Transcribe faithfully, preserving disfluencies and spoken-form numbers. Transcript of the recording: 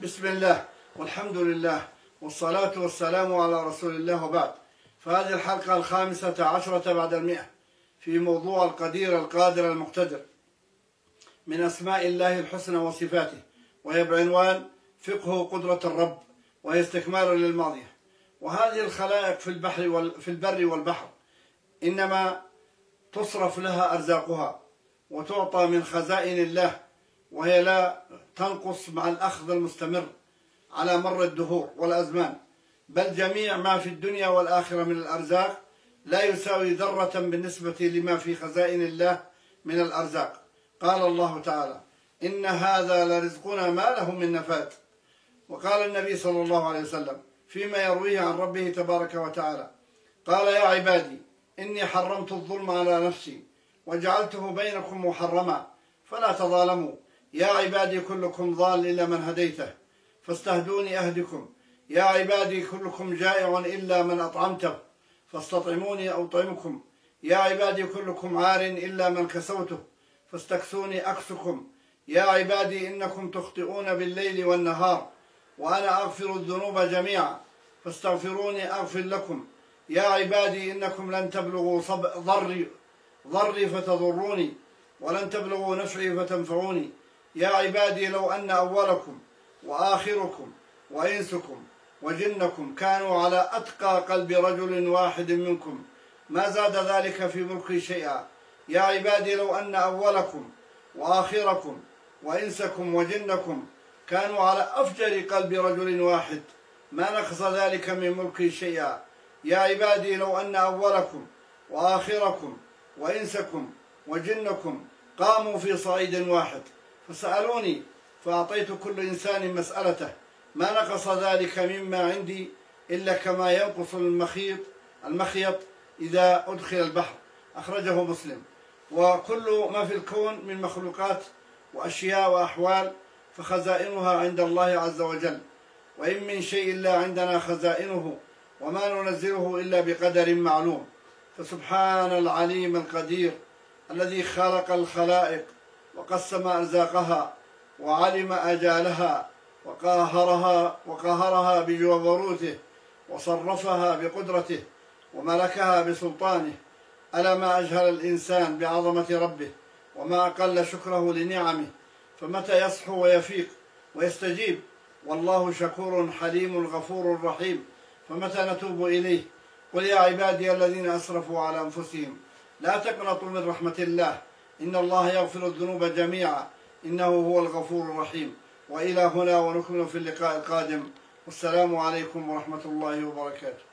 بسم الله والحمد لله والصلاة والسلام على رسول الله وبعد. فهذه الحلقة الخامسة عشرة بعد المئة في موضوع القدير القادر المقتدر من أسماء الله الحسنى وصفاته، وهي بعنوان فقه قدرة الرب، وهي استكمال للماضية. وهذه الخلائق في البحر وال... في البر والبحر إنما تصرف لها أرزاقها وتعطى من خزائن الله، وهي لا تنقص مع الأخذ المستمر على مر الدهور والأزمان، بل جميع ما في الدنيا والآخرة من الأرزاق لا يساوي ذرة بالنسبة لما في خزائن الله من الأرزاق. قال الله تعالى: إن هذا لرزقنا ما له من نفاد. وقال النبي صلى الله عليه وسلم فيما يرويه عن ربه تبارك وتعالى: قال: يا عبادي إني حرمت الظلم على نفسي وجعلته بينكم محرما فلا تظالموا، يا عبادي كلكم ضال إلا من هديته فاستهدوني أهدكم، يا عبادي كلكم جائع إلا من أطعمته فاستطعموني أطعمكم، يا عبادي كلكم عار إلا من كسوته فاستكسوني أكسكم، يا عبادي إنكم تخطئون بالليل والنهار وأنا أغفر الذنوب جميعا فاستغفروني أغفر لكم، يا عبادي إنكم لن تبلغوا ضري ضري فتضروني ولن تبلغوا نفعي فتنفعوني، يا عبادي لو أن أولكم وآخركم وإنسكم وجنكم كانوا على أتقى قلب رجل واحد منكم ما زاد ذلك في ملكي شيئا، يا عبادي لو أن أولكم وآخركم وإنسكم وجنكم كانوا على أفجر قلب رجل واحد ما نقص ذلك من ملكي شيئا، يا عبادي لو أن أولكم وآخركم وإنسكم وجنكم قاموا في صعيد واحد فسألوني فأعطيت كل إنسان مسألته ما نقص ذلك مما عندي إلا كما ينقص المخيط المخيط إذا أدخل البحر. أخرجه مسلم. وكل ما في الكون من مخلوقات وأشياء وأحوال فخزائنها عند الله عز وجل، وإن من شيء إلا عندنا خزائنه وما ننزله إلا بقدر معلوم. فسبحان العليم القدير الذي خلق الخلائق وقسم أرزاقها وعلم أجالها وقاهرها وقاهرها بجبروته وصرفها بقدرته وملكها بسلطانه. ألا ما أجهل الإنسان بعظمة ربه وما أقل شكره لنعمه، فمتى يصحو ويفيق ويستجيب؟ والله شكور حليم غفور رحيم، فمتى نتوب إليه؟ قل يا عبادي الذين أسرفوا على أنفسهم لا تقنطوا من رحمة الله إن الله يغفر الذنوب جميعا إنه هو الغفور الرحيم. وإلى هنا ونكمل في اللقاء القادم، والسلام عليكم ورحمة الله وبركاته.